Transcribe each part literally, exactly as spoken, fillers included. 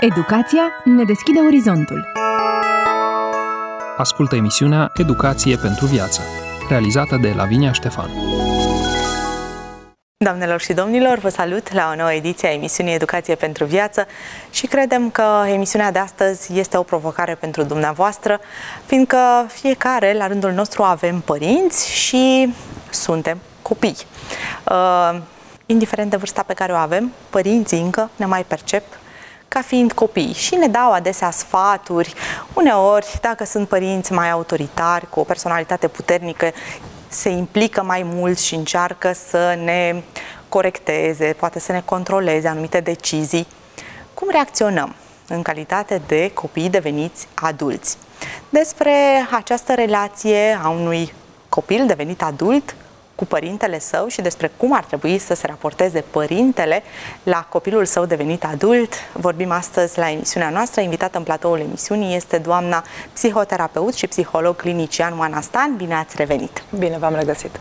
Educația ne deschide orizontul. Ascultă emisiunea Educație pentru viață, realizată de Lavinia Ștefan. Doamnelor și domnilor, vă salut la o nouă ediție a emisiunii Educație pentru viață și credem că emisiunea de astăzi este o provocare pentru dumneavoastră, fiindcă fiecare, la rândul nostru, avem părinți și suntem copii. Uh, indiferent de vârsta pe care o avem, părinții încă ne mai percep ca fiind copii și ne dau adesea sfaturi. Uneori, dacă sunt părinți mai autoritari, cu o personalitate puternică, se implică mai mult și încearcă să ne corecteze, poate să ne controleze anumite decizii. Cum reacționăm în calitate de copii deveniți adulți? Despre această relație a unui copil devenit adult cu părintele său și despre cum ar trebui să se raporteze părintele la copilul său devenit adult, vorbim astăzi la emisiunea noastră. Invitată în platoul emisiunii este doamna psihoterapeut și psiholog clinician Oana Stan. Bine ați revenit! Bine v-am regăsit!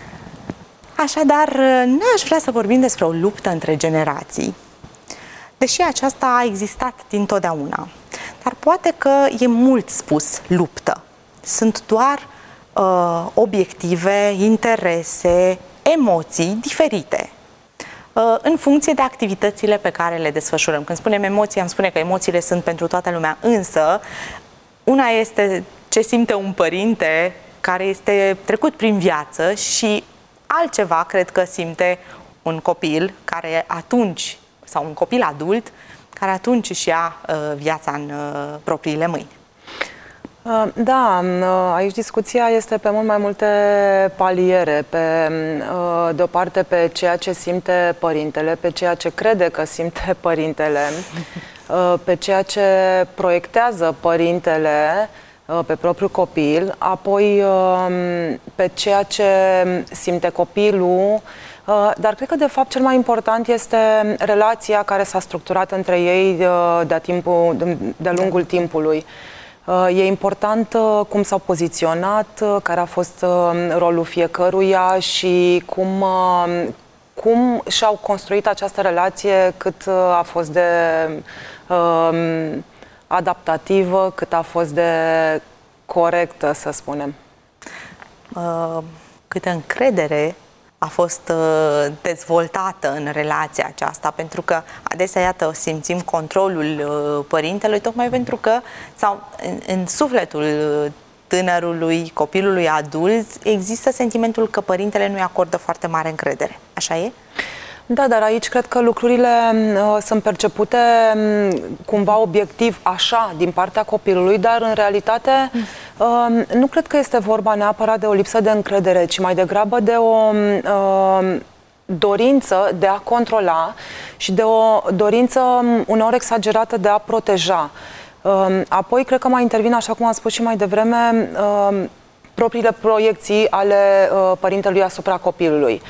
Așadar, n-aș vrea să vorbim despre o luptă între generații, deși aceasta a existat dintotdeauna. Dar poate că e mult spus luptă. Sunt doar uh, obiective, interese, emoții diferite uh, în funcție de activitățile pe care le desfășurăm. Când spunem emoții, am spune că emoțiile sunt pentru toată lumea, însă una este ce simte un părinte care este trecut prin viață și altceva cred că simte un copil care atunci, sau un copil adult, care atunci își ia uh, viața în uh, propriile mâini. Uh, da, uh, aici discuția este pe mult mai multe paliere, pe, uh, de o parte pe ceea ce simte părintele, pe ceea ce crede că simte părintele, uh, pe ceea ce proiectează părintele pe propriul copil, apoi pe ceea ce simte copilul, dar cred că de fapt cel mai important este relația care s-a structurat între ei de-a timpul, de-a lungul timpului. E important cum s-au poziționat, care a fost rolul fiecăruia și cum, cum și-au construit această relație, cât a fost de adaptativă, cât a fost de corectă, să spunem. Uh, câtă încredere a fost uh, dezvoltată în relația aceasta, pentru că adesea, iată, simțim controlul uh, părintelui, tocmai pentru că, sau în, în sufletul tânărului, copilului adult, există sentimentul că părintele nu-i acordă foarte mare încredere. Așa e? Da, dar aici cred că lucrurile uh, sunt percepute um, cumva obiectiv așa din partea copilului, dar în realitate uh, nu cred că este vorba neapărat de o lipsă de încredere, ci mai degrabă de o uh, dorință de a controla și de o dorință uneori exagerată de a proteja. Uh, apoi cred că mai intervin, așa cum am spus și mai devreme, uh, propriile proiecții ale uh, părintelui asupra copilului.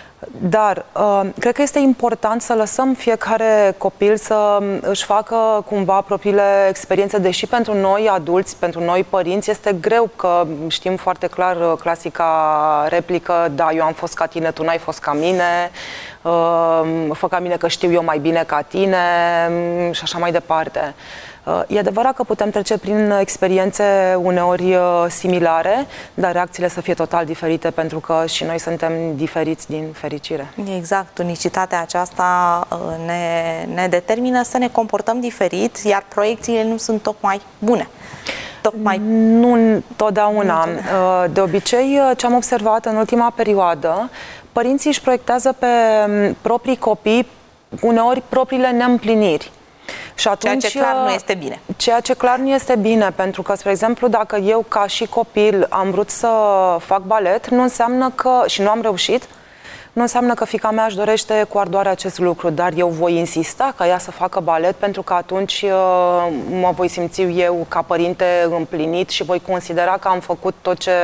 Dar uh, cred că este important să lăsăm fiecare copil să își facă cumva propriile experiențe, deși pentru noi adulți, pentru noi părinți, este greu, că știm foarte clar clasica replică: da, eu am fost ca tine, tu n-ai fost ca mine, uh, fă ca mine că știu eu mai bine ca tine și așa mai departe. E adevărat că putem trece prin experiențe uneori similare, dar reacțiile să fie total diferite, pentru că și noi suntem diferiți din fericire. Exact, unicitatea aceasta ne, ne determină să ne comportăm diferit, iar proiecțiile nu sunt tocmai bune. Tocmai... Nu întotdeauna. De obicei, ce am observat în ultima perioadă, părinții își proiectează pe proprii copii uneori propriile neîmpliniri. Și atunci, ceea ce clar nu este bine. Ceea ce clar nu este bine, pentru că, spre exemplu, dacă eu ca și copil am vrut să fac balet, nu înseamnă că, și nu am reușit, nu înseamnă că fiica mea își dorește cu ardoare acest lucru, dar eu voi insista ca ea să facă balet, pentru că atunci mă voi simți eu ca părinte împlinit și voi considera că am făcut tot ce,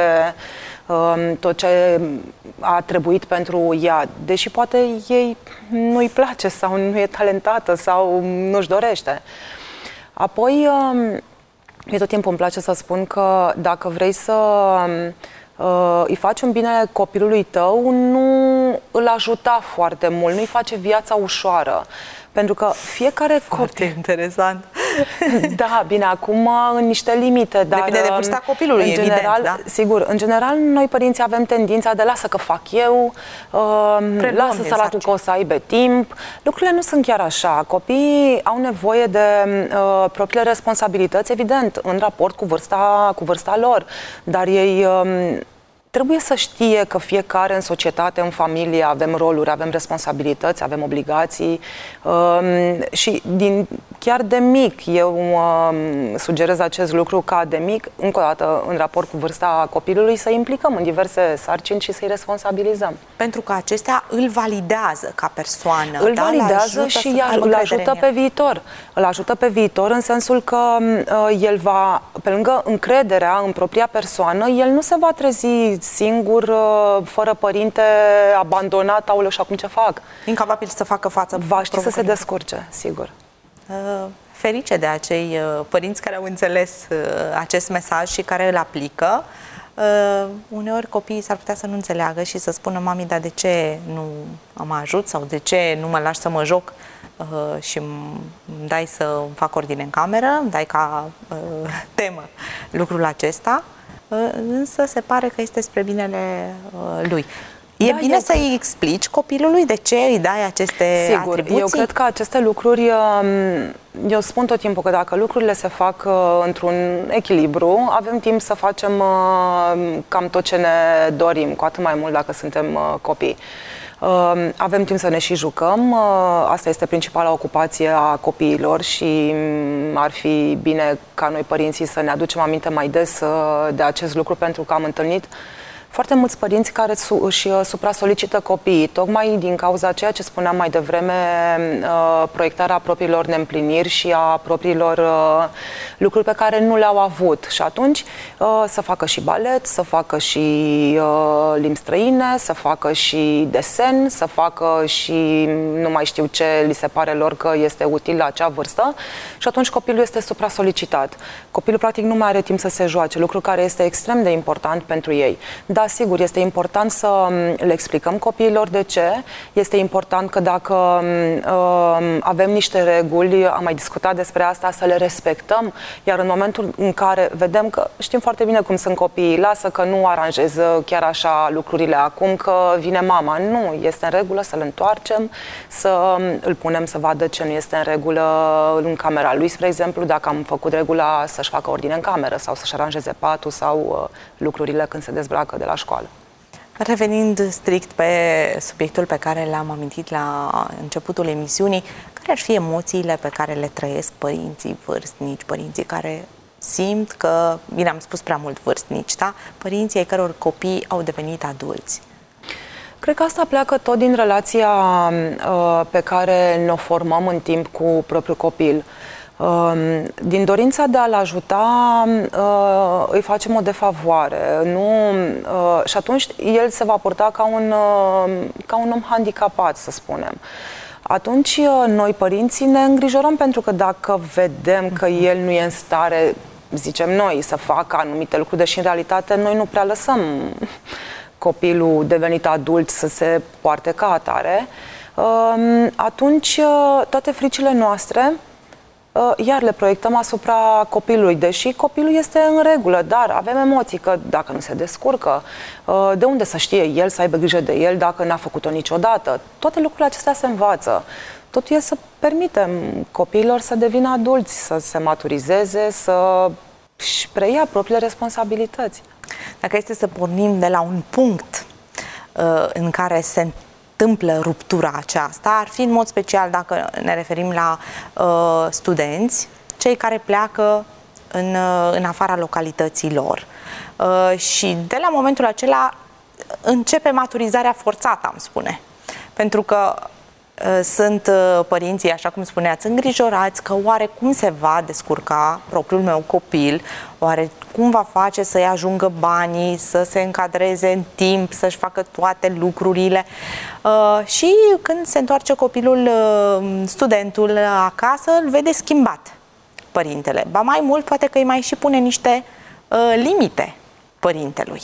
tot ce a trebuit pentru ea, deși poate ei nu-i place sau nu e talentată sau nu-și dorește. Apoi, eu tot timpul îmi place să spun că dacă vrei să uh, îi faci un bine copilului tău, nu îl ajuta foarte mult, nu îi face viața ușoară. Pentru că fiecare Foarte copil... interesant. Da, bine, acum în niște limite, dar... Depinde de vârsta copilului, în general, evident, da? Sigur, în general, noi părinții avem tendința de lasă că fac eu, uh, lasă săratul că o să aibă timp. Lucrurile nu sunt chiar așa. Copiii au nevoie de uh, propriile responsabilități, evident, în raport cu vârsta, cu vârsta lor, dar ei... Uh, Trebuie să știe că fiecare în societate, în familie, avem roluri, avem responsabilități, avem obligații um, și din, chiar de mic eu um, sugerez acest lucru ca de mic, încă o dată, în raport cu vârsta copilului, să implicăm în diverse sarcini și să-i responsabilizăm. Pentru că acestea îl validează ca persoană. Îl da? validează și îl ajută pe viitor. Îl ajută pe viitor în sensul că uh, el va, pe lângă încrederea în propria persoană, el nu se va trezi singur, fără părinte, abandonat, aoleu, și acum ce fac? Incapabil să facă față. Va ști să se descurce, sigur. Ferice de acei părinți care au înțeles acest mesaj și care îl aplică. Uneori copiii s-ar putea să nu înțeleagă și să spună: mami, dar de ce nu mă ajut sau de ce nu mă lași să mă joc și îmi dai să îmi fac ordine în cameră, îmi dai ca temă lucrul acesta. Însă se pare că este spre binele uh, lui. E da, bine să îi explici copilului de ce îi dai aceste Sigur, atribuții? Eu cred că aceste lucruri, eu spun tot timpul că dacă lucrurile se fac într-un echilibru, avem timp să facem cam tot ce ne dorim, cu atât mai mult dacă suntem copii. Avem timp să ne și jucăm, asta este principala ocupație a copiilor și ar fi bine ca noi părinții să ne aducem aminte mai des de acest lucru, pentru că am întâlnit foarte mulți părinți care își supra-solicită copiii, tocmai din cauza ceea ce spuneam mai devreme, proiectarea propriilor neîmpliniri și a propriilor lucruri pe care nu le-au avut. Și atunci să facă și balet, să facă și limbi străine, să facă și desen, să facă și nu mai știu ce li se pare lor că este util la acea vârstă, și atunci copilul este supra-solicitat. Copilul practic nu mai are timp să se joace, lucru care este extrem de important pentru ei. Da, sigur, este important să le explicăm copiilor de ce. Este important că dacă uh, avem niște reguli, am mai discutat despre asta, să le respectăm, iar în momentul în care vedem că știm foarte bine cum sunt copiii, lasă că nu aranjează chiar așa lucrurile acum, că vine mama. Nu, este în regulă să-l întoarcem, să îl punem să vadă ce nu este în regulă în camera lui, spre exemplu, dacă am făcut regula să-și facă ordine în cameră sau să-și aranjeze patul sau uh, lucrurile când se dezbracă de la școală. Revenind strict pe subiectul pe care l-am amintit la începutul emisiunii, care ar fi emoțiile pe care le trăiesc părinții vârstnici, părinții care simt că, bine, am spus prea mult vârstnici, da? Părinții ai căror copii au devenit adulți? Cred că asta pleacă tot din relația uh, pe care ne-o formăm în timp cu propriul copil. Din dorința de a-l ajuta, îi facem o defavoare. Nu, și atunci el se va purta ca un, ca un om handicapat, să spunem. Atunci noi, părinții, ne îngrijorăm, pentru că dacă vedem că el nu e în stare, zicem noi, să facă anumite lucruri, deși în realitate noi nu prea lăsăm copilul devenit adult să se poarte ca atare, atunci toate fricile noastre iar le proiectăm asupra copilului, deși copilul este în regulă, dar avem emoții că dacă nu se descurcă, de unde să știe el să aibă grijă de el dacă n-a făcut-o niciodată? Toate lucrurile acestea se învață. Totul e să permitem copiilor să devină adulți, să se maturizeze, să își preia propriile responsabilități. Dacă este să pornim de la un punct uh, în care se întâmplă ruptura aceasta, ar fi în mod special dacă ne referim la uh, studenți, cei care pleacă în, uh, în afara localității lor. Uh, și de la momentul acela începe maturizarea forțată, am spune. Pentru că uh, sunt uh, părinții, așa cum spuneați, îngrijorați că oare cum se va descurca propriul meu copil, oare cum va face să-i ajungă banii, să se încadreze în timp, să-și facă toate lucrurile. Uh, și când se întoarce copilul, uh, studentul acasă, îl vede schimbat părintele. Ba mai mult, poate că îi mai și pune niște uh, limite părintelui.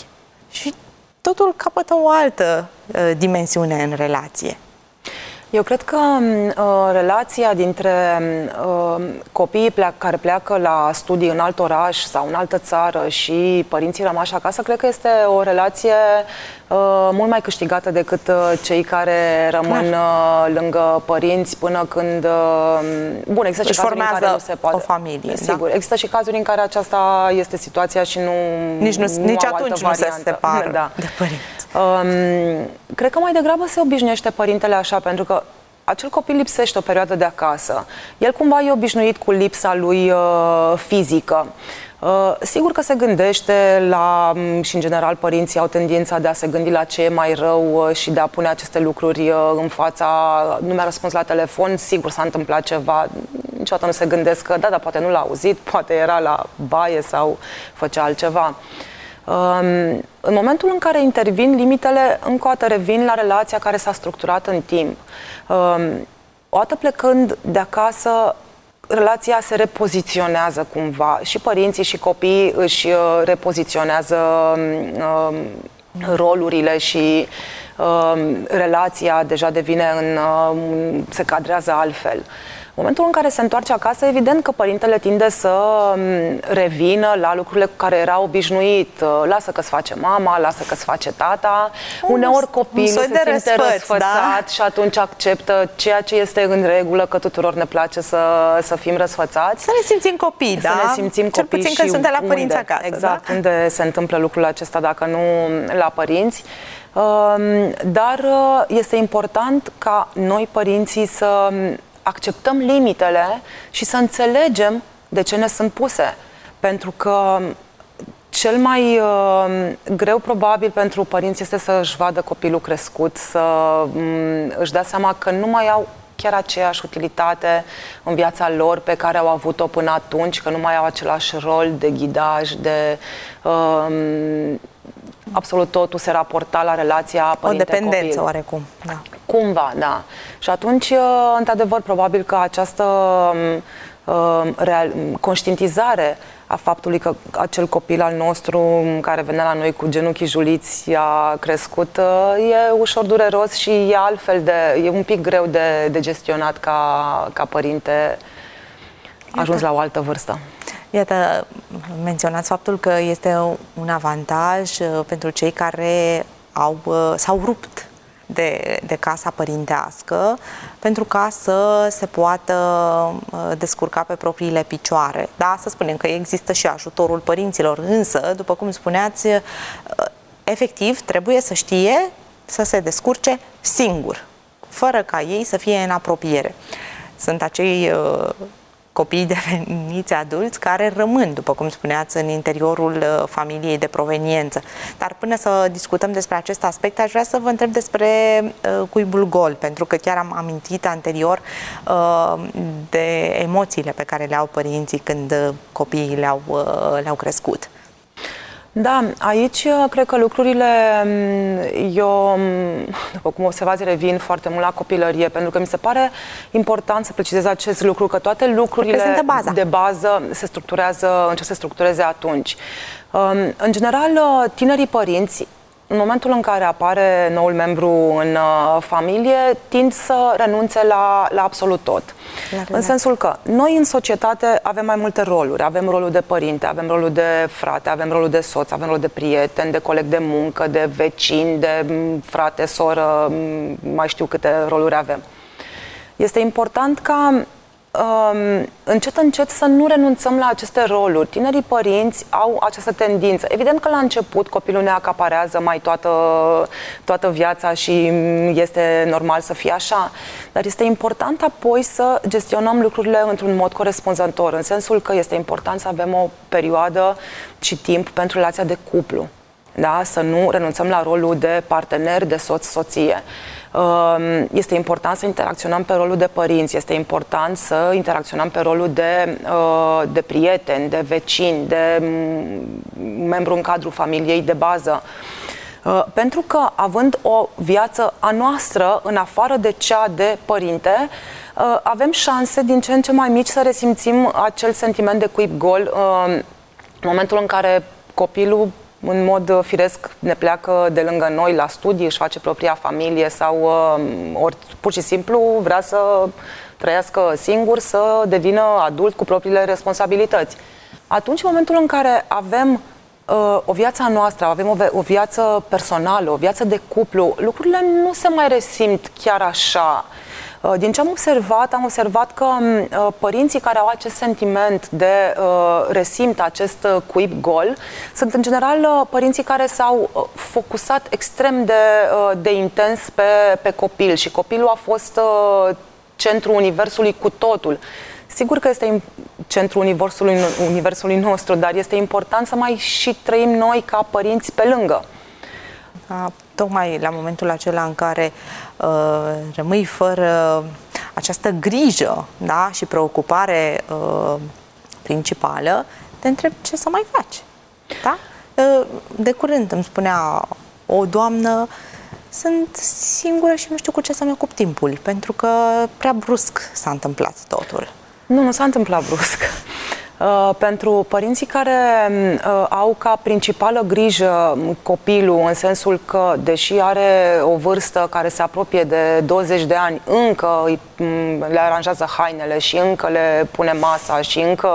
și totul capătă o altă uh, dimensiune în relație. Eu cred că uh, relația dintre uh, copiii pleac, care pleacă la studii în alt oraș sau în altă țară și părinții rămași acasă, cred că este o relație uh, mult mai câștigată decât uh, cei care rămân uh, lângă părinți până când... Uh, bun, există și cazuri în care nu se poate. O familie, sigur. Da? Există și cazuri în care aceasta este situația și nu Nici, nu, nu nici au atunci altă nu variantă. se separă da. de părinți. Um, cred că mai degrabă se obișnuiește părintele așa, pentru că acel copil lipsește o perioadă de acasă. El cumva e obișnuit cu lipsa lui uh, fizică. Uh, sigur că se gândește la, și în general părinții au tendința de a se gândi la ce e mai rău uh, și de a pune aceste lucruri uh, în fața, nu mi-a răspuns la telefon, sigur s-a întâmplat ceva, niciodată nu se gândesc că da, dar poate nu l-a auzit, poate era la baie sau făcea altceva. Um, în momentul în care intervin limitele, încă o dată revin la relația care s-a structurat în timp. Um, o dată plecând de acasă, relația se repoziționează cumva. Și părinții și copiii își uh, repoziționează um, rolurile și um, relația deja devine în, um, se cadrează altfel. În momentul în care se întoarce acasă, evident că părintele tinde să revină la lucrurile cu care era obișnuit. Lasă că-ți face mama, lasă că-ți face tata. Un, Uneori copilul se simte răsfăț, răsfățat, da? Și atunci acceptă ceea ce este în regulă, că tuturor ne place să, să fim răsfățați. Să ne simțim copii, da? Să ne simțim Cel copii puțin și când suntem la părinți unde, acasă. exact, Da? unde se întâmplă lucrul acesta, dacă nu la părinți. Dar este important ca noi, părinții, să acceptăm limitele și să înțelegem de ce ne sunt puse. Pentru că cel mai uh, greu probabil pentru părinți este să își vadă copilul crescut, să um, își dea seama că nu mai au chiar aceeași utilitate în viața lor pe care au avut-o până atunci, că nu mai au același rol de ghidaj, de... Uh, absolut totul se raporta la relația părinte-copil. O dependență oarecum, da. Cumva, da. Și atunci, într-adevăr, probabil că această uh, real, conștientizare a faptului că acel copil al nostru care venea la noi cu genunchii juliți a crescut, uh, e ușor dureros și e altfel de, e un pic greu de, de gestionat ca, ca părinte ajuns la o altă vârstă. Iată, menționați faptul că este un avantaj pentru cei care au, s-au rupt de, de casa părintească pentru ca să se poată descurca pe propriile picioare. Da, să spunem că există și ajutorul părinților, însă, după cum spuneați, efectiv trebuie să știe să se descurce singur, fără ca ei să fie în apropiere. Sunt acei copiii deveniți adulți care rămân, după cum spuneați, în interiorul familiei de proveniență. Dar până să discutăm despre acest aspect, aș vrea să vă întreb despre uh, cuibul gol, pentru că chiar am amintit anterior uh, de emoțiile pe care le-au părinții când copiii le-au uh, le-au crescut. Da, aici cred că lucrurile, eu, după cum observați, revin foarte mult la copilărie, pentru că mi se pare important să precizez acest lucru, că toate lucrurile baza. de bază se structurează, încep să se structureze atunci. În general, tinerii părinți, în momentul în care apare noul membru în uh, familie, tind să renunțe la, la absolut tot. În sensul că noi în societate avem mai multe roluri. Avem rolul de părinte, avem rolul de frate, avem rolul de soț, avem rolul de prieten, de coleg de muncă, de vecin, de frate, soră, mai știu câte roluri avem. Este important ca Um, încet, încet să nu renunțăm la aceste roluri. Tinerii părinți au această tendință. Evident că la început copilul ne acaparează mai toată, toată viața și este normal să fie așa, dar este important apoi să gestionăm lucrurile într-un mod corespunzător, în sensul că este important să avem o perioadă și timp pentru relația de cuplu. Da? Să nu renunțăm la rolul de partener, de soț-soție. Este important să interacționăm pe rolul de părinți, este important să interacționăm pe rolul de, de prieten, de vecin, de membru în cadrul familiei de bază. Pentru că, având o viață a noastră în afară de cea de părinte, avem șanse din ce în ce mai mici să resimțim acel sentiment de cuib gol în momentul în care copilul în mod firesc ne pleacă de lângă noi la studii, își face propria familie sau ori pur și simplu vrea să trăiască singur, să devină adult cu propriile responsabilități. Atunci, în momentul în care avem uh, o viață a noastră, avem o, o viață personală, o viață de cuplu, lucrurile nu se mai resimt chiar așa. Uh, din ce am observat, am observat că uh, părinții care au acest sentiment de uh, resimt, acest uh, cuib gol, sunt în general uh, părinții care s-au uh, focusat extrem de, uh, de intens pe, pe copil și copilul a fost uh, centrul universului cu totul. Sigur că este centrul universului, universului nostru, dar este important să mai și trăim noi ca părinți pe lângă. A, tocmai la momentul acela în care uh, rămâi fără această grijă, da, și preocupare uh, principală, te întrebi ce să mai faci. Da? Uh, de curând îmi spunea o doamnă: sunt singură și nu știu cu ce să-mi ocup timpul, pentru că prea brusc s-a întâmplat totul. Nu, nu s-a întâmplat brusc. Uh, pentru părinții care uh, au ca principală grijă copilul, în sensul că, deși are o vârstă care se apropie de douăzeci de ani, încă îi, le aranjează hainele și încă le pune masa și încă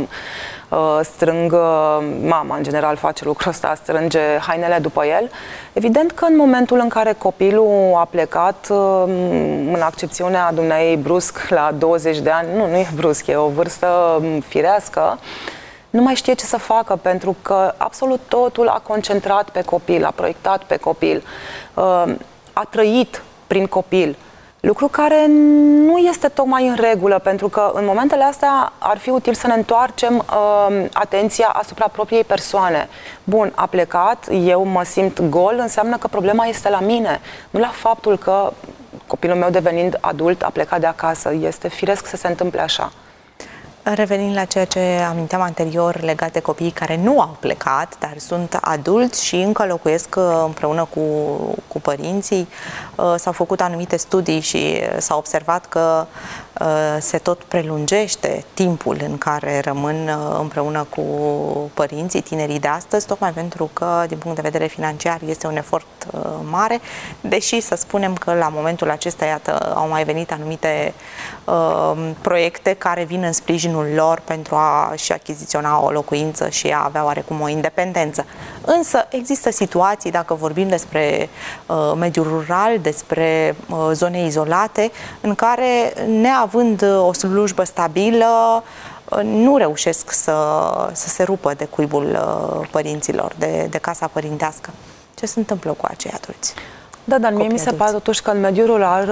uh, strâng, mama în general face lucrul ăsta, strânge hainele după el, evident că în momentul în care copilul a plecat, uh, în accepțiunea dumneai brusc la douăzeci de ani, nu, nu e brusc, e o vârstă firească, nu mai știe ce să facă, pentru că absolut totul a concentrat pe copil, a proiectat pe copil, uh, a trăit prin copil. Lucru care nu este tocmai în regulă, pentru că în momentele astea ar fi util să ne întoarcem uh, atenția asupra propriei persoane. Bun, a plecat, eu mă simt gol, înseamnă că problema este la mine, nu la faptul că copilul meu, devenind adult, a plecat de acasă. Este firesc să se întâmple așa. Revenind la ceea ce aminteam anterior legat de copiii care nu au plecat, dar sunt adulți și încă locuiesc împreună cu, cu părinții, s-au făcut anumite studii și s-a observat că se tot prelungește timpul în care rămân împreună cu părinții, tinerii de astăzi, tocmai pentru că, din punct de vedere financiar, este un efort mare, deși să spunem că la momentul acesta, iată, au mai venit anumite uh, proiecte care vin în sprijinul lor pentru a-și achiziționa o locuință și a avea oarecum o independență. Însă există situații, dacă vorbim despre uh, mediul rural, despre uh, zone izolate, în care, neavând o slujbă stabilă, uh, nu reușesc să, să se rupă de cuibul uh, părinților, de, de casa părintească. Ce se întâmplă cu acei adulți? Da, dar mie mi se pare totuși că în mediul rural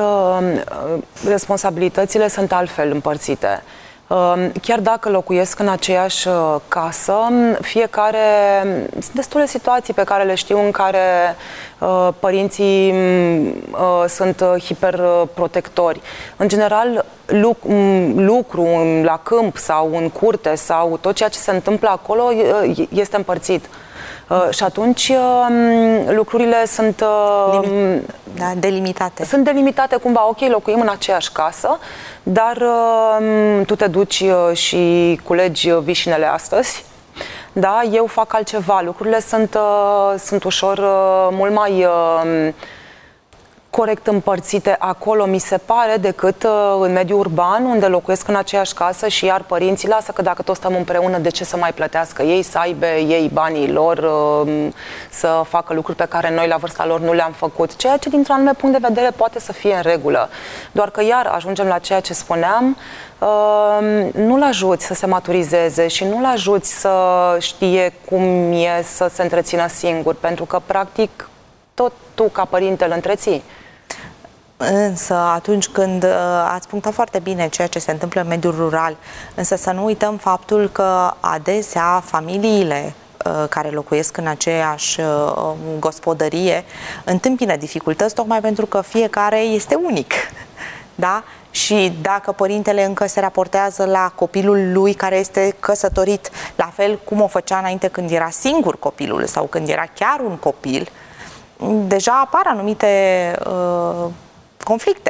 responsabilitățile sunt altfel împărțite. Chiar dacă locuiesc în aceeași casă, fiecare... Sunt destule situații pe care le știu în care părinții sunt hiperprotectori. În general, lucru la câmp sau în curte sau tot ceea ce se întâmplă acolo este împărțit. Uh, și atunci uh, lucrurile sunt uh, Limit, da, delimitate. Sunt delimitate cumva. Ok, locuim în aceeași casă, dar uh, tu te duci uh, și culegi vișinele astăzi. Da, eu fac altceva. Lucrurile sunt, uh, sunt ușor uh, mult mai uh, corect împărțite acolo, mi se pare, decât uh, în mediul urban, unde locuiesc în aceeași casă și iar părinții lasă că dacă tot stăm împreună, de ce să mai plătească ei, să aibă ei banii lor, uh, să facă lucruri pe care noi la vârsta lor nu le-am făcut, ceea ce dintr-un anume punct de vedere poate să fie în regulă. Doar că iar ajungem la ceea ce spuneam, uh, nu-l ajuți să se maturizeze și nu-l ajuți să știe cum e să se întrețină singur, pentru că practic tot tu ca părinte îl întreții. Însă atunci când uh, ați punctat foarte bine ceea ce se întâmplă în mediul rural, însă să nu uităm faptul că adesea familiile uh, care locuiesc în aceeași uh, gospodărie întâmpină dificultăți tocmai pentru că fiecare este unic. Da? Și dacă părintele încă se raportează la copilul lui care este căsătorit, la fel cum o făcea înainte când era singur copilul sau când era chiar un copil, deja apar anumite uh, conflicte.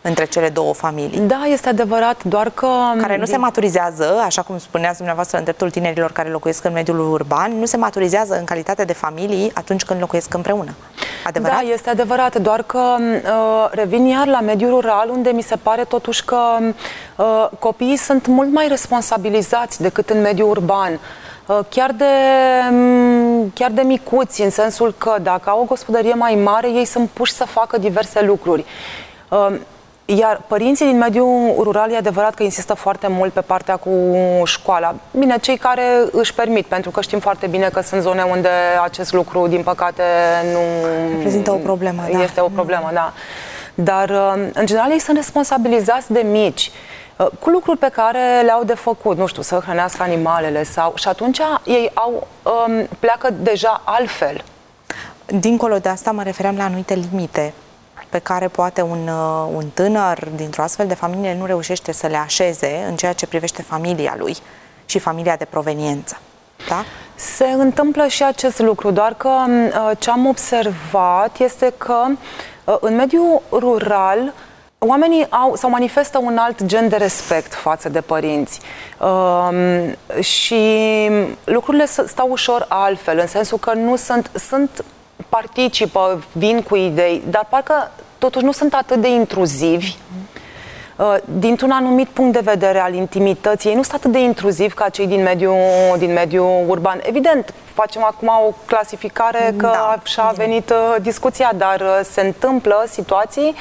între cele două familii. Da, este adevărat, doar că... Care nu din... se maturizează, așa cum spuneați dumneavoastră în dreptul tinerilor care locuiesc în mediul urban, nu se maturizează în calitate de familii atunci când locuiesc împreună. Adevărat? Da, este adevărat, doar că uh, revin iar la mediul rural, unde mi se pare totuși că uh, copiii sunt mult mai responsabilizați decât în mediul urban. Uh, chiar de, um, chiar de micuți, în sensul că dacă au o gospodărie mai mare, ei sunt puși să facă diverse lucruri. Uh, Iar părinții din mediul rural, e adevărat că insistă foarte mult pe partea cu școala. Bine, cei care își permit, pentru că știm foarte bine că sunt zone unde acest lucru, din păcate, nu... reprezintă o problemă, da. Este o problemă, da. Dar, în general, ei sunt responsabilizați de mici cu lucruri pe care le-au de făcut, nu știu, să hrănească animalele sau... Și atunci ei au, pleacă deja altfel. Dincolo de asta mă refeream la anumite limite pe care poate un, un tânăr dintr-o astfel de familie nu reușește să le așeze în ceea ce privește familia lui și familia de proveniență. Da? Se întâmplă și acest lucru, doar că ce am observat este că în mediul rural oamenii au sau manifestă un alt gen de respect față de părinți um, și lucrurile stau ușor altfel, în sensul că nu sunt... sunt participă, vin cu idei, dar parcă totuși nu sunt atât de intruzivi dintr-un anumit punct de vedere al intimității. Ei nu sunt atât de intruzivi ca cei din mediul, din mediul urban. Evident, facem acum o clasificare că da, așa a venit discuția, dar se întâmplă situații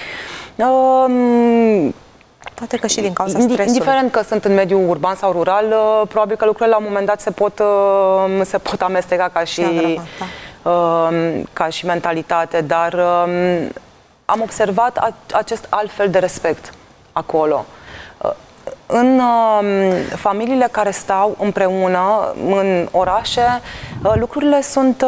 poate că și din cauza stresului. Indiferent că sunt în mediul urban sau rural, probabil că lucrurile la un moment dat se pot, se pot amesteca ca și... Da. ca și mentalitate, dar am observat acest alt fel de respect acolo. În familiile care stau împreună, în orașe, lucrurile sunt,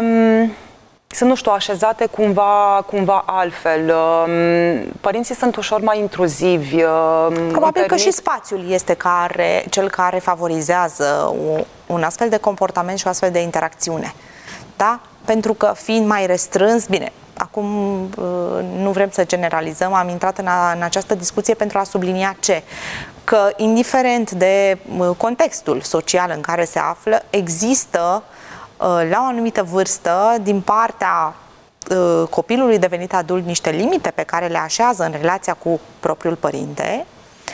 sunt nu știu, așezate cumva, cumva altfel. Părinții sunt ușor mai intruzivi. Probabil permit... că și spațiul este care, cel care favorizează un astfel de comportament și o astfel de interacțiune. Da? Pentru că fiind mai restrâns, bine, acum nu vrem să generalizăm, am intrat în, a, în această discuție pentru a sublinia ce? Că indiferent de contextul social în care se află, există la o anumită vârstă, din partea copilului devenit adult, niște limite pe care le așează în relația cu propriul părinte,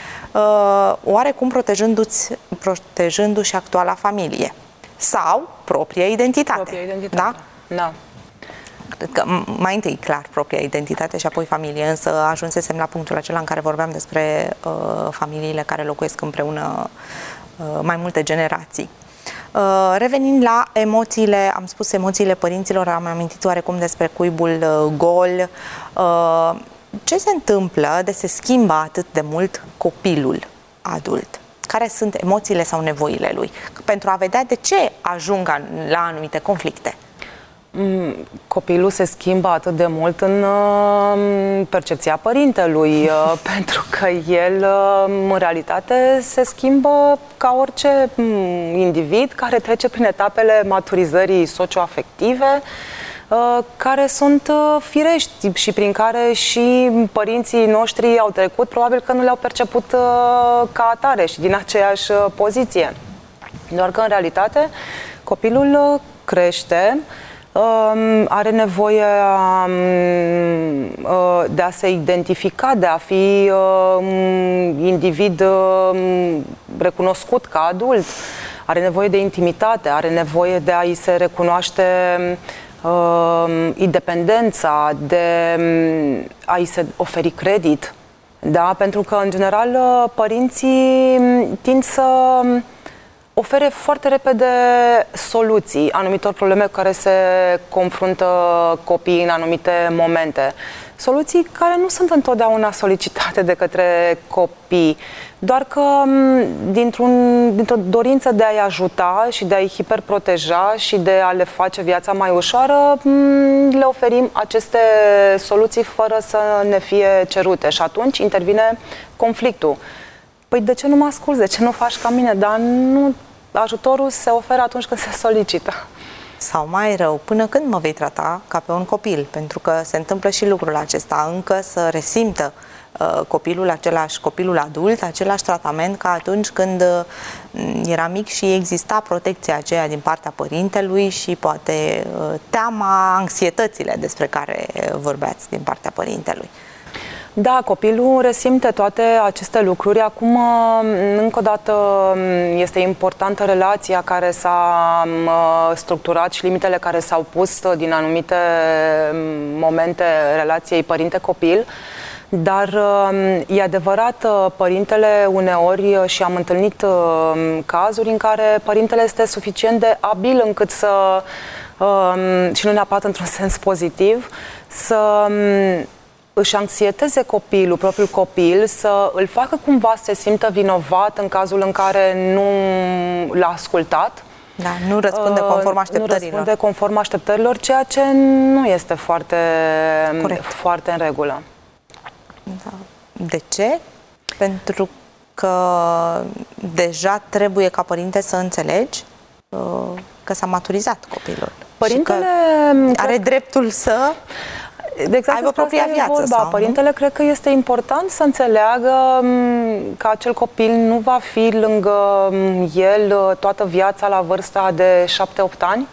oarecum protejându-și protejându-și actuala familie. Sau propria identitate. Propria identitate. Da? Da. Cred că mai întâi, clar, propria identitate și apoi familie, însă ajunsesem la punctul acela în care vorbeam despre uh, familiile care locuiesc împreună uh, mai multe generații. Uh, revenind la emoțiile, am spus emoțiile părinților, am amintit oarecum despre cuibul uh, gol. Uh, ce se întâmplă de se schimbă atât de mult copilul adult? Care sunt emoțiile sau nevoile lui? Pentru a vedea de ce ajung la anumite conflicte. Copilul se schimbă atât de mult în percepția părintelui, pentru că el, în realitate, se schimbă ca orice individ care trece prin etapele maturizării socioafective, care sunt firești și prin care și părinții noștri au trecut, probabil că nu le-au perceput ca atare și din aceeași poziție. Doar că, în realitate, copilul crește, are nevoie de a se identifica, de a fi individ recunoscut ca adult, are nevoie de intimitate, are nevoie de a-i se recunoaște independența, de a-i se oferi credit, da? Pentru că, în general, părinții tind să ofere foarte repede soluții anumitor probleme cu care se confruntă copiii în anumite momente. Soluții care nu sunt întotdeauna solicitate de către copii, doar că dintr-un, dintr-o dorință de a-i ajuta și de a-i hiperproteja și de a le face viața mai ușoară, le oferim aceste soluții fără să ne fie cerute și atunci intervine conflictul. Păi de ce nu mă asculți? De ce nu faci ca mine? Dar nu, ajutorul se oferă atunci când se solicită. Sau mai rău, până când mă vei trata ca pe un copil? Pentru că se întâmplă și lucrul acesta, încă să resimtă copilul, același copilul adult, același tratament ca atunci când era mic și exista protecția aceea din partea părintelui și poate teama, anxietățile despre care vorbeați din partea părintelui. Da, copilul resimte toate aceste lucruri. Acum, încă o dată, este importantă relația care s-a structurat și limitele care s-au pus din anumite momente relației părinte-copil. Dar e adevărat, părintele uneori, și am întâlnit cazuri în care părintele este suficient de abil încât să, și nu neapărat într-un sens pozitiv, să își anxieteze copilul, propriul copil, să îl facă cumva să se simtă vinovat în cazul în care nu l-a ascultat. Da, nu răspunde conform așteptărilor. Nu răspunde conform așteptărilor, ceea ce nu este foarte, foarte în regulă. Da. De ce? Pentru că deja trebuie ca părinte să înțelegi că s-a maturizat copilul. Părintele are dreptul să de exact aibă propria viață. Vorba. Sau, Părintele cred că este important să înțeleagă că acel copil nu va fi lângă el toată viața la vârsta de șapte-opt ani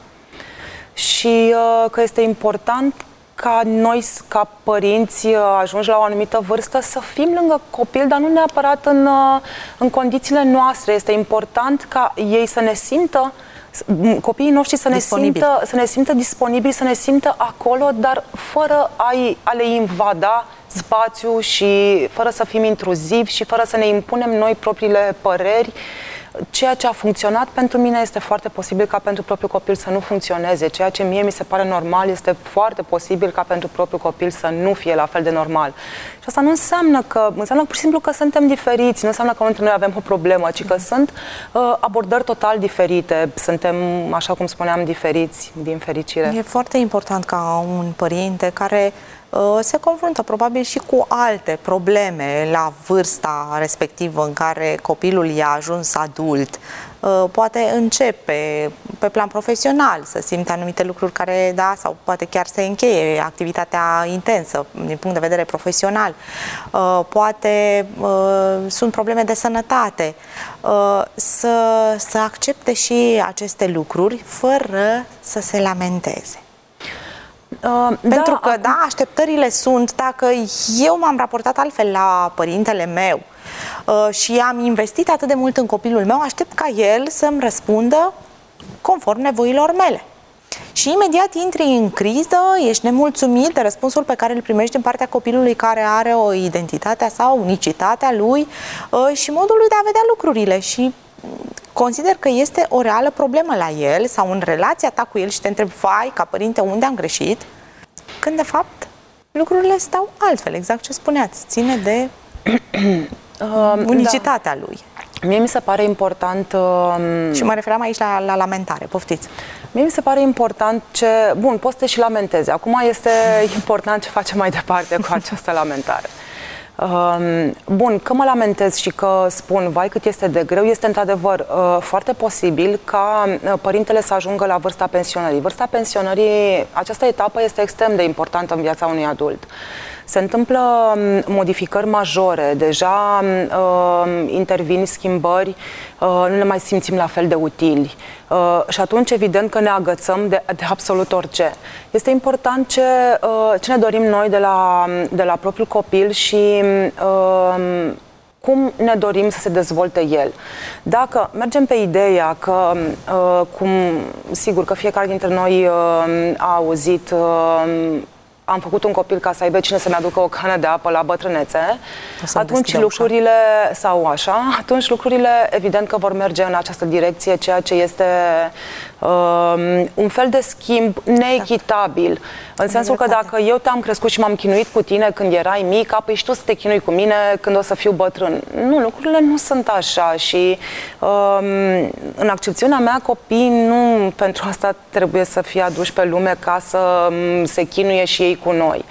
și că este important ca noi, ca părinți ajungi la o anumită vârstă, să fim lângă copil, dar nu neapărat în, în condițiile noastre. Este important ca ei să ne simtă, copiii noștri să ne simtă, să ne simtă disponibili, să ne simtă acolo, dar fără a, a le invada spațiu și fără să fim intruzivi și fără să ne impunem noi propriile păreri. Ceea ce a funcționat pentru mine este foarte posibil ca pentru propriul copil să nu funcționeze. Ceea ce mie mi se pare normal este foarte posibil ca pentru propriul copil să nu fie la fel de normal. Și asta nu înseamnă că, înseamnă pur și simplu că suntem diferiți, nu înseamnă că unul dintre noi avem o problemă, ci că sunt uh, abordări total diferite. Suntem, așa cum spuneam, diferiți, din fericire. E foarte important ca un părinte care se confruntă probabil și cu alte probleme la vârsta respectivă în care copilul i-a ajuns adult. Poate începe pe plan profesional să simte anumite lucruri care, da, sau poate chiar să încheie activitatea intensă din punct de vedere profesional. Poate sunt probleme de sănătate. Să, să accepte și aceste lucruri fără să se lamenteze. Uh, Pentru da, că, acum... da, așteptările sunt, dacă eu m-am raportat altfel la părintele meu uh, și am investit atât de mult în copilul meu, aștept ca el să-mi răspundă conform nevoilor mele. Și imediat intri în criză, ești nemulțumit de răspunsul pe care îl primești din partea copilului care are o identitate sau unicitatea lui uh, și modul lui de a vedea lucrurile și consider că este o reală problemă la el sau în relația ta cu el și te întreb, vai, ca părinte, unde am greșit? Când, de fapt, lucrurile stau altfel, exact ce spuneați, ține de unicitatea da. lui. Mie mi se pare important... Uh, și mă referam aici la, la lamentare, poftiți. Mie mi se pare important ce... Bun, poți să te și lamentezi. Acum este important ce facem mai departe cu această lamentare. Uh, bun, că mă lamentez și că spun, vai cât este de greu, este într-adevăr uh, foarte posibil ca uh, părintele să ajungă la vârsta pensionării. Vârsta pensionării, această etapă este extrem de importantă în viața unui adult. Se întâmplă modificări majore, deja uh, intervin schimbări, uh, nu ne mai simțim la fel de utili uh, și atunci evident că ne agățăm de, de absolut orice. Este important ce, uh, ce ne dorim noi de la, de la propriul copil și uh, cum ne dorim să se dezvolte el. Dacă mergem pe ideea că, uh, cum, sigur că fiecare dintre noi uh, a auzit uh, am făcut un copil ca să aibă cine să-mi aducă o cană de apă la bătrânețe, atunci lucrurile, sau așa, atunci lucrurile evident că vor merge în această direcție, ceea ce este uh, un fel de schimb neechitabil. Exact. În sensul că dacă eu te-am crescut și m-am chinuit cu tine când erai mic, apoi și tu să te chinui cu mine când o să fiu bătrân. Nu, lucrurile nu sunt așa și uh, în accepțiunea mea copiii nu pentru asta trebuie să fie aduși pe lume ca să se chinuie și ei cu noi.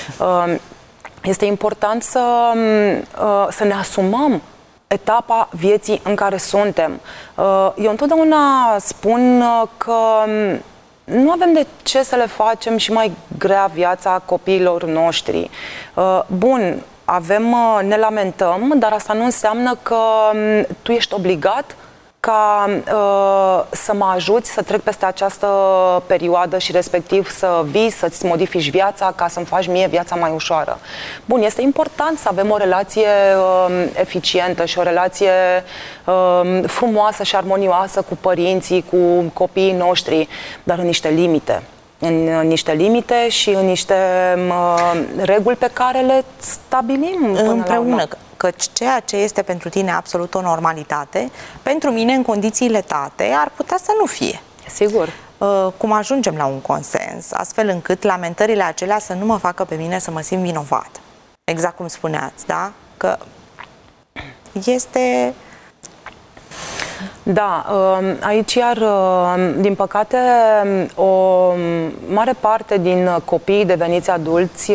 Este important să, să ne asumăm etapa vieții în care suntem. Eu întotdeauna spun că nu avem de ce să le facem și mai grea viața copiilor noștri. Bun, avem, ne lamentăm, dar asta nu înseamnă că tu ești obligat ca uh, să mă ajuți să trec peste această perioadă și respectiv să vii, să-ți modifici viața ca să-mi faci mie viața mai ușoară. Bun, este important să avem o relație uh, eficientă și o relație uh, frumoasă și armonioasă cu părinții, cu copiii noștri, dar în niște limite. În, în niște limite și în niște uh, reguli pe care le stabilim până împreună. La urmă. Căci ceea ce este pentru tine absolut o normalitate, pentru mine, în condițiile tate, ar putea să nu fie. Sigur. Uh, cum ajungem la un consens, astfel încât lamentările acelea să nu mă facă pe mine să mă simt vinovat. Exact cum spuneați, da? Că este... Da, aici iar, din păcate, o mare parte din copiii deveniți adulți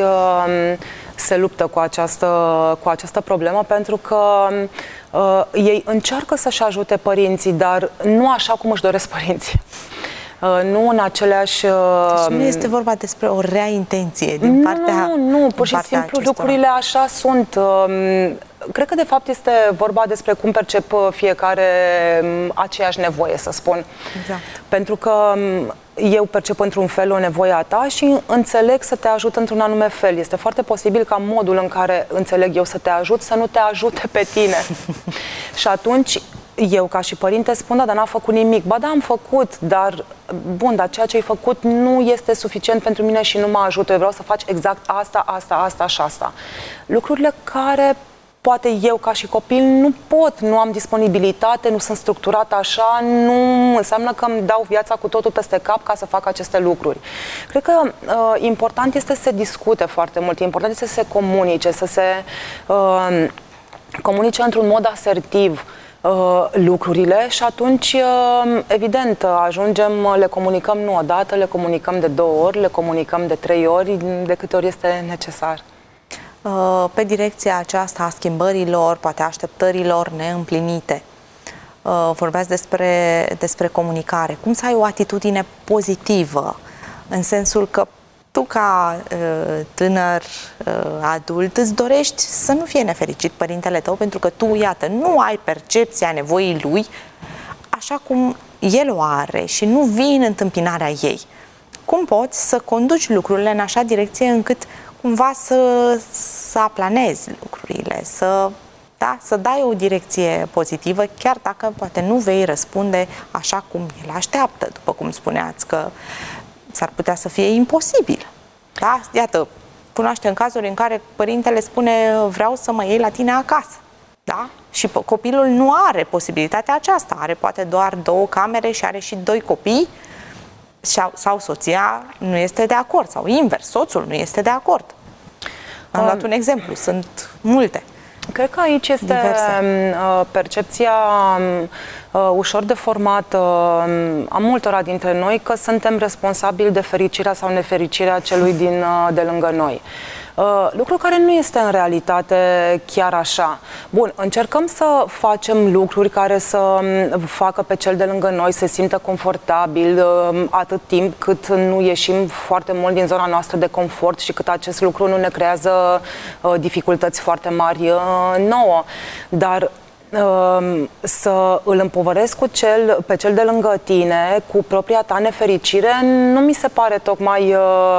se luptă cu această, cu această problemă pentru că uh, ei încearcă să-și ajute părinții, dar nu așa cum își doresc părinții. Uh, nu în aceleași... Uh, deci nu este vorba despre o rea intenție din nu, partea Nu, nu, pur și simplu acestora. Lucrurile așa sunt. Uh, cred că de fapt este vorba despre cum percep fiecare aceeași nevoie, să spun. Exact. Pentru că eu percep într-un fel o nevoie a ta și înțeleg să te ajut într-un anume fel. Este foarte posibil ca modul în care înțeleg eu să te ajut să nu te ajute pe tine. Și atunci eu ca și părinte spun, da, dar n-am făcut nimic. Ba da, am făcut, dar bun, dar ceea ce ai făcut nu este suficient pentru mine și nu mă ajută. Eu vreau să faci exact asta, asta, asta și asta. Lucrurile care poate eu ca și copil nu pot, nu am disponibilitate, nu sunt structurată așa, nu înseamnă că îmi dau viața cu totul peste cap ca să fac aceste lucruri. Cred că uh, important este să se discute foarte mult, important este să se comunice, să se uh, comunice într-un mod asertiv uh, lucrurile și atunci, uh, evident, ajungem, le comunicăm nu odată, le comunicăm de două ori, le comunicăm de trei ori, de câte ori este necesar. Pe direcția aceasta a schimbărilor, poate așteptărilor neîmplinite. Vorbeați despre, despre comunicare. Cum să ai o atitudine pozitivă, în sensul că tu ca tânăr adult îți dorești să nu fie nefericit părintele tău, pentru că tu, iată, nu ai percepția nevoii lui așa cum el o are și nu vii în întâmpinarea ei. Cum poți să conduci lucrurile în așa direcție încât cumva să, să aplanezi lucrurile, să, da, să dai o direcție pozitivă, chiar dacă poate nu vei răspunde așa cum el așteaptă, după cum spuneați, că s-ar putea să fie imposibil. Da? Iată, cunoaștem cazuri în care părintele spune vreau să mă iei la tine acasă. Da? Și copilul nu are posibilitatea aceasta, are poate doar două camere și are și doi copii, sau soția nu este de acord, sau invers, soțul nu este de acord. Am dat un exemplu, sunt multe. Cred că aici este diverse. Percepția ușor deformată a multora dintre noi că suntem responsabili de fericirea sau nefericirea celui din, de lângă noi. Lucru care nu este în realitate chiar așa. Bun, încercăm să facem lucruri care să facă pe cel de lângă noi să se simtă confortabil atât timp cât nu ieșim foarte mult din zona noastră de confort și cât acest lucru nu ne creează dificultăți foarte mari nouă. Dar să îl împovăresc cu cel, pe cel de lângă tine cu propria ta nefericire nu mi se pare tocmai,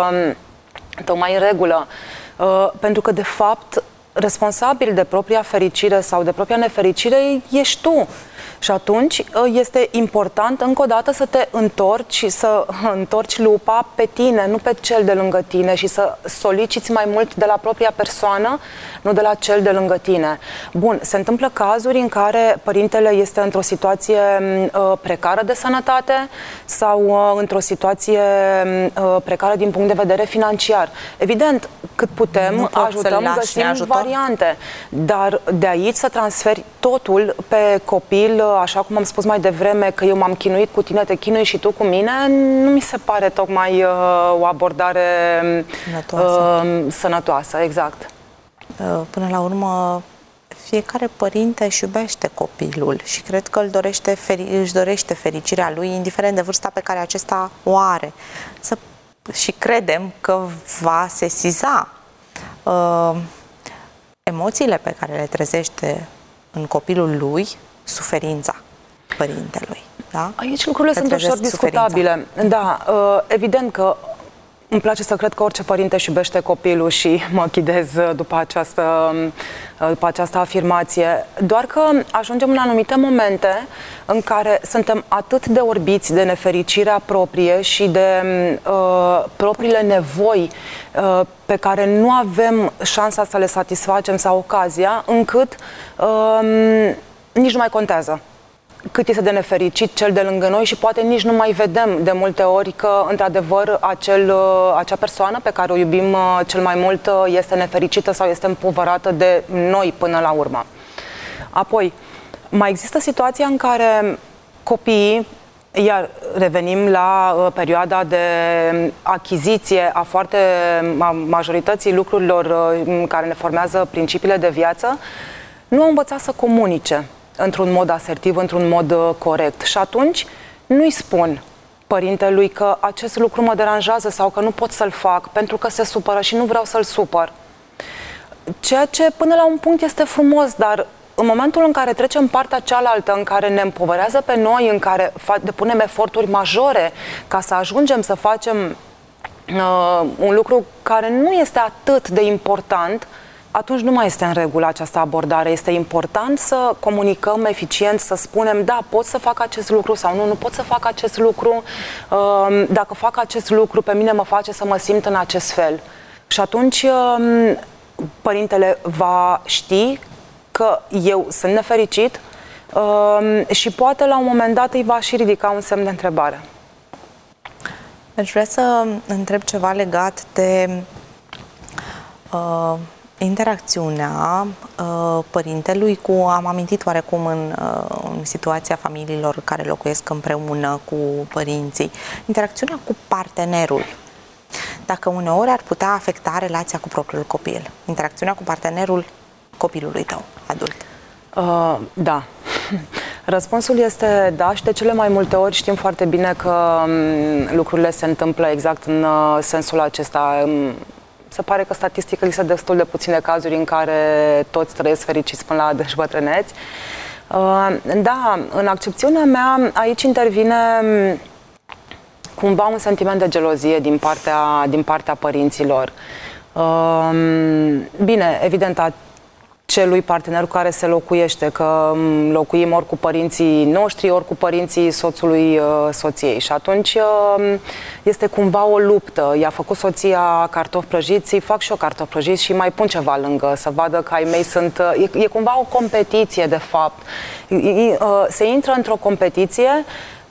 tocmai în regulă. Uh, pentru că, de fapt, responsabil de propria fericire sau de propria nefericire ești tu. Și atunci este important, încă o dată, să te întorci și să întorci lupa pe tine, nu pe cel de lângă tine și să soliciți mai mult de la propria persoană, nu de la cel de lângă tine. Bun, se întâmplă cazuri în care părintele este într-o situație uh, precară de sănătate sau uh, într-o situație uh, precară din punct de vedere financiar. Evident, cât putem, ajutăm, găsim variante. Dar de aici să transferi totul pe copil, așa cum am spus mai devreme, că eu m-am chinuit cu tine, te chinui și tu cu mine, nu mi se pare tocmai uh, o abordare sănătoasă. Uh, sănătoasă, exact. Uh, până la urmă, fiecare părinte își iubește copilul și cred că îl dorește feri- își dorește fericirea lui, indiferent de vârsta pe care acesta o are. Să, și credem că va sesiza uh, emoțiile pe care le trezește în copilul lui suferința părintelui. Da? Aici lucrurile sunt ușor discutabile. Da, evident că îmi place să cred că orice părinte își iubește copilul și mă chidez după această, după această afirmație. Doar că ajungem în anumite momente în care suntem atât de orbiți de nefericirea proprie și de uh, propriile nevoi uh, pe care nu avem șansa să le satisfacem sau ocazia, încât uh, nici nu mai contează cât este de nefericit cel de lângă noi și poate nici nu mai vedem de multe ori că, într-adevăr, acel, acea persoană pe care o iubim cel mai mult este nefericită sau este împovărată de noi până la urmă. Apoi, mai există situația în care copiii, iar revenim la perioada de achiziție a foarte a majorității lucrurilor care ne formează principiile de viață, nu au învățat să comunice într-un mod asertiv, într-un mod uh, corect. Și atunci nu-i spun părintelui că acest lucru mă deranjează sau că nu pot să-l fac pentru că se supără și nu vreau să-l supăr. Ceea ce până la un punct este frumos, dar în momentul în care trecem partea cealaltă, în care ne împovărează pe noi, în care depunem eforturi majore ca să ajungem să facem uh, un lucru care nu este atât de important, atunci nu mai este în regulă această abordare. Este important să comunicăm eficient, să spunem, da, pot să fac acest lucru sau nu, nu pot să fac acest lucru. Dacă fac acest lucru, pe mine mă face să mă simt în acest fel. Și atunci părintele va ști că eu sunt nefericit și poate la un moment dat îi va și ridica un semn de întrebare. Aș vrea să întreb ceva legat de uh, interacțiunea uh, părintelui cu, am amintit oarecum în, uh, în situația familiilor care locuiesc împreună cu părinții, interacțiunea cu partenerul. Dacă uneori ar putea afecta relația cu propriul copil, interacțiunea cu partenerul copilului tău, adult. Uh, da. Răspunsul este da și de cele mai multe ori știm foarte bine că um, lucrurile se întâmplă exact în uh, sensul acesta. Um, se pare că statistic există destul de puține cazuri în care toți trăiesc fericiți până la adânci bătrâneți. Uh, da, în accepțiunea mea aici intervine cumva un sentiment de gelozie din partea, din partea părinților. Uh, bine, evident, celui partener cu care se locuiește, că locuim ori cu părinții noștri, ori cu părinții soțului, soției. Și atunci este cumva o luptă. I-a făcut soția cartofi prăjiți, îi fac și eu cartofi prăjiți și mai pun ceva lângă, să vadă că ai mei sunt... E, e cumva o competiție, de fapt. Se intră într-o competiție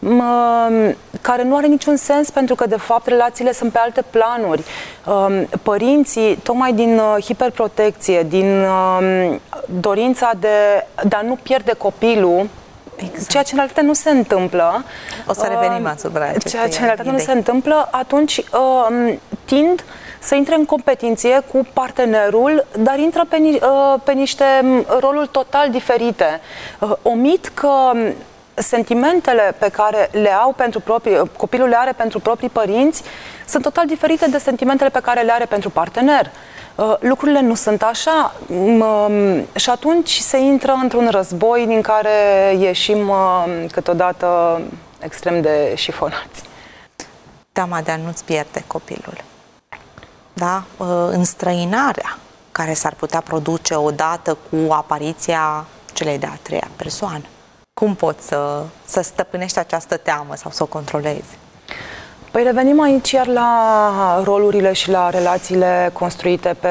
care nu are niciun sens, pentru că de fapt relațiile sunt pe alte planuri. Părinții, tocmai din hiperprotecție, din dorința de, de a nu pierde copilul, exact. Ceea ce în realitate nu se întâmplă, o să revenim asupra acestei ceea ce în realitate idei. nu se întâmplă, atunci tind să intre în competiție cu partenerul, dar intră pe, pe niște roluri total diferite. Omit că sentimentele pe care le au pentru proprii, copilul le are pentru proprii părinți sunt total diferite de sentimentele pe care le are pentru partener. Lucrurile nu sunt așa și atunci se intră într-un război din care ieșim câteodată extrem de șifonați. Teama de a nu-ți pierde copilul. Da? Înstrăinarea care s-ar putea produce odată cu apariția celei de-a treia persoană. Cum poți să, să stăpânești această teamă sau să o controlezi? Păi revenim aici iar la rolurile și la relațiile construite pe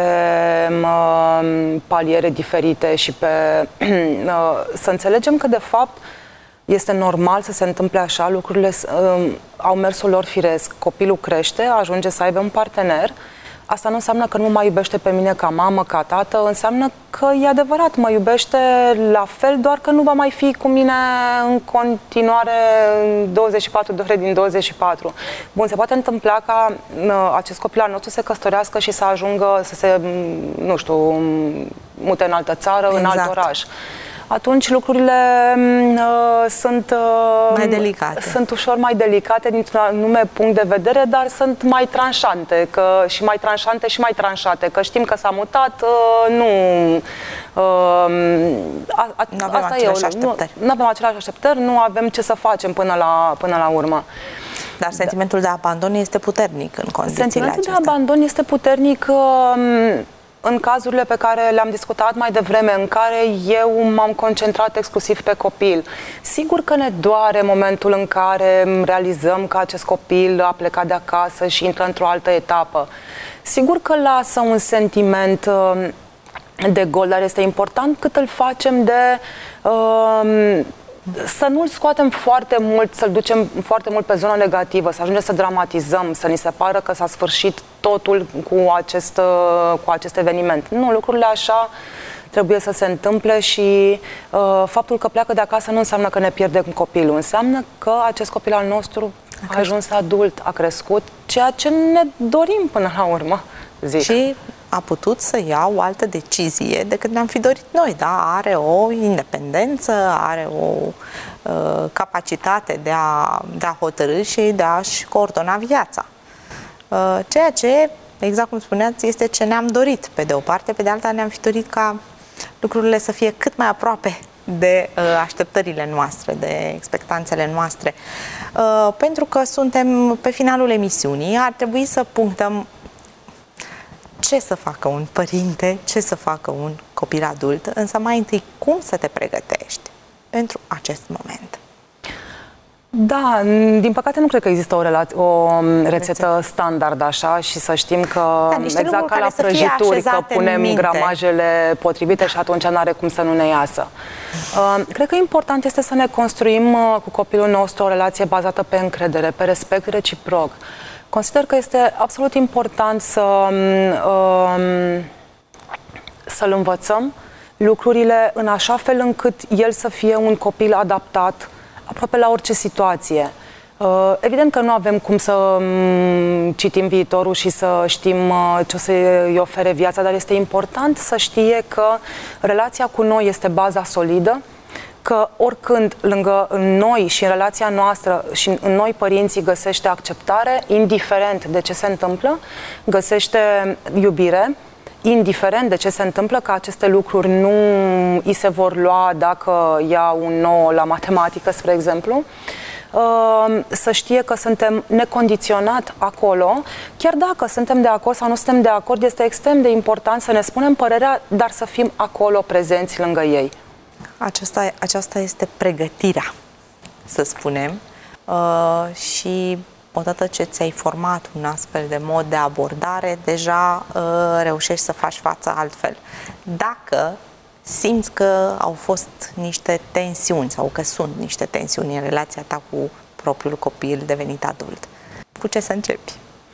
uh, paliere diferite și pe... Uh, să înțelegem că, de fapt, este normal să se întâmple așa, lucrurile uh, au mersul lor firesc. Copilul crește, ajunge să aibă un partener. Asta nu înseamnă că nu mă mai iubește pe mine ca mamă, ca tată, înseamnă că e adevărat, mă iubește la fel, doar că nu va mai fi cu mine în continuare douăzeci și patru de ore din douăzeci și patru. Bun, se poate întâmpla ca uh, acest copil al nostru să se căsătorească și să ajungă să se, nu știu, mute în altă țară, exact. În alt oraș. atunci lucrurile uh, sunt, uh, mai delicate. sunt ușor mai delicate dintr-un anume punct de vedere, dar sunt mai tranșante, că, și mai tranșante și mai tranșate, că știm că s-a mutat, uh, nu... Uh, a, a, nu avem aceleași așteptări. Nu, nu avem aceleași așteptări, nu avem ce să facem până la, până la urmă. Dar sentimentul de abandon este puternic în condițiile Sentimentul acestea. de abandon este puternic uh, în cazurile pe care le-am discutat mai devreme, în care eu m-am concentrat exclusiv pe copil. Sigur că ne doare momentul în care realizăm că acest copil a plecat de acasă și intră într-o altă etapă. Sigur că lasă un sentiment uh, de gol, dar este important cât îl facem de... Uh, să nu-l scoatem foarte mult, să-l ducem foarte mult pe zona negativă, să ajungem să dramatizăm, să ni se pară că s-a sfârșit totul cu acest, cu acest eveniment. Nu, lucrurile așa trebuie să se întâmple și uh, faptul că pleacă de acasă nu înseamnă că ne pierdem copilul, înseamnă că acest copil al nostru a, a ajuns adult, a crescut, ceea ce ne dorim până la urmă, zic. Și a putut să ia o altă decizie decât ne-am fi dorit noi, da? Are o independență, are o uh, capacitate de a, de a hotărî și de a-și coordona viața. Uh, ceea ce, exact cum spuneați, este ce ne-am dorit pe de o parte, pe de alta ne-am fi dorit ca lucrurile să fie cât mai aproape de uh, așteptările noastre, de expectanțele noastre. Uh, pentru că suntem pe finalul emisiunii, ar trebui să punctăm ce să facă un părinte, ce să facă un copil adult, însă mai întâi cum să te pregătești pentru acest moment. Da, din păcate nu cred că există o, o rețetă standard așa și să știm că da, exact ca la prăjituri, că punem gramajele potrivite și atunci n-are cum să nu ne iasă. Uh, cred că important este să ne construim uh, cu copilul nostru o relație bazată pe încredere, pe respect reciproc. Consider că este absolut important să, uh, să-l învățăm lucrurile în așa fel încât el să fie un copil adaptat aproape la orice situație. Uh, evident că nu avem cum să um, citim viitorul și să știm uh, ce o să-i ofere viața, dar este important să știe că relația cu noi este baza solidă, că oricând lângă noi și în relația noastră și în noi părinții găsește acceptare, indiferent de ce se întâmplă, găsește iubire, indiferent de ce se întâmplă, că aceste lucruri nu îi se vor lua dacă ia un nou la matematică, spre exemplu, să știe că suntem necondiționat acolo, chiar dacă suntem de acord sau nu suntem de acord, este extrem de important să ne spunem părerea, dar să fim acolo prezenți lângă ei. Aceasta, aceasta este pregătirea, să spunem, uh, și odată ce ți-ai format un astfel de mod de abordare, deja uh, reușești să faci față altfel. Dacă simți că au fost niște tensiuni sau că sunt niște tensiuni în relația ta cu propriul copil devenit adult, cu ce să începi?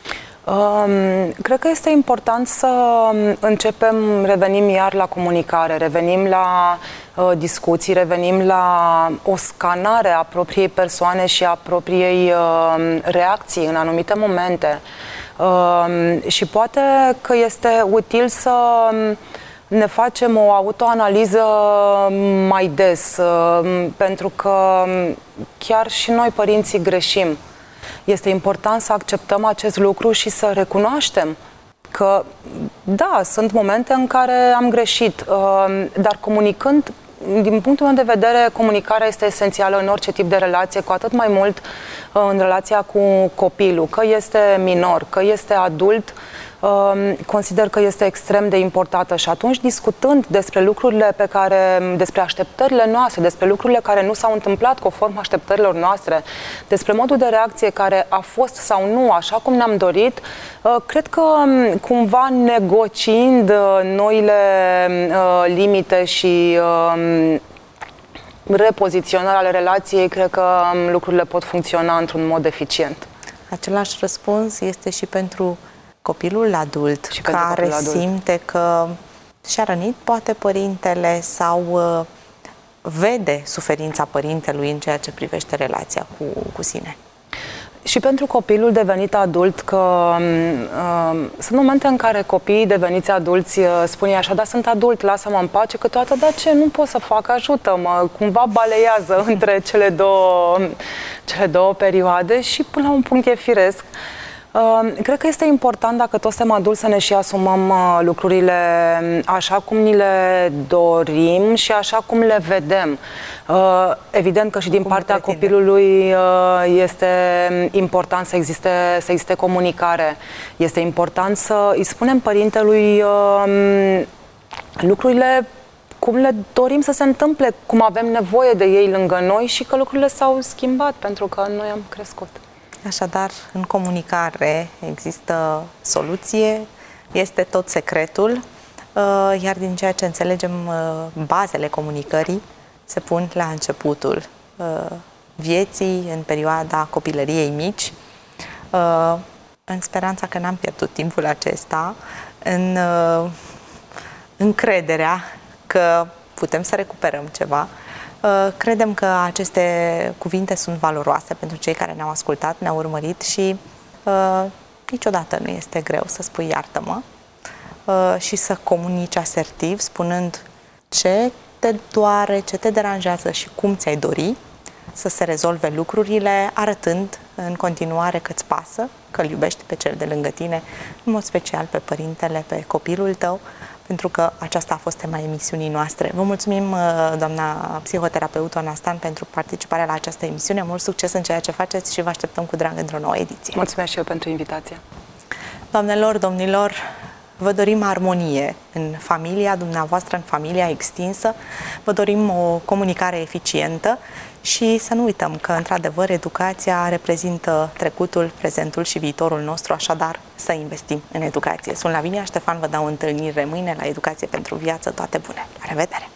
Um, cred că este important să începem, revenim iar la comunicare, revenim la uh, discuții, revenim la o scanare a propriei persoane și a propriei uh, reacții în anumite momente. Uh, și poate că este util să ne facem o autoanaliză mai des, uh, pentru că chiar și noi, părinții, greșim. Este important să acceptăm acest lucru și să recunoaștem că, da, sunt momente în care am greșit, dar comunicând, din punctul meu de vedere, comunicarea este esențială în orice tip de relație, cu atât mai mult în relația cu copilul, că este minor, că este adult, consider că este extrem de importantă și atunci, discutând despre lucrurile pe care, despre așteptările noastre, despre lucrurile care nu s-au întâmplat conform așteptărilor noastre, despre modul de reacție care a fost sau nu așa cum ne-am dorit, cred că cumva negociind noile limite și repoziționarea ale relației, cred că lucrurile pot funcționa într-un mod eficient. Același răspuns este și pentru copilul adult și care copilul adult. simte că și-a rănit poate părintele sau uh, vede suferința părintelui în ceea ce privește relația cu, cu sine. Și pentru copilul devenit adult, că uh, sunt momente în care copiii deveniți adulți uh, spun așa, da, sunt adult, lasă-mă în pace, că toată, da, ce, nu pot să fac, ajută-mă, cumva baleiază între cele două, cele două perioade și până la un punct e firesc. Uh, cred că este important, dacă toți suntem adulți, să ne și asumăm uh, lucrurile așa cum ni le dorim și așa cum le vedem. Uh, evident că și din cum partea copilului uh, este important să existe, să existe comunicare. Este important să îi spunem părintelui uh, lucrurile cum le dorim să se întâmple, cum avem nevoie de ei lângă noi și că lucrurile s-au schimbat pentru că noi am crescut. Așadar, în comunicare există soluție, este tot secretul, iar din ceea ce înțelegem, bazele comunicării se pun la începutul vieții, în perioada copilăriei mici, în speranța că n-am pierdut timpul acesta, în încrederea că putem să recuperăm ceva. Credem că aceste cuvinte sunt valoroase pentru cei care ne-au ascultat, ne-au urmărit și uh, niciodată nu este greu să spui iartă-mă uh, și să comunici asertiv, spunând ce te doare, ce te deranjează și cum ți-ai dori să se rezolve lucrurile, arătând în continuare că îți pasă, că îl iubești pe cel de lângă tine, în mod special pe părintele, pe copilul tău, pentru că aceasta a fost tema emisiunii noastre. Vă mulțumim, doamna psihoterapeut Oana Stan, pentru participarea la această emisiune. Mult succes în ceea ce faceți și vă așteptăm cu drag într-o nouă ediție. Mulțumesc și eu pentru invitație. Doamnelor, domnilor, vă dorim armonie în familia dumneavoastră, în familia extinsă. Vă dorim o comunicare eficientă și să nu uităm că, într-adevăr, educația reprezintă trecutul, prezentul și viitorul nostru, așadar să investim în educație. Sunt Lavinia Ștefan, vă dau întâlnire mâine la Educație pentru Viață. Toate bune! La revedere!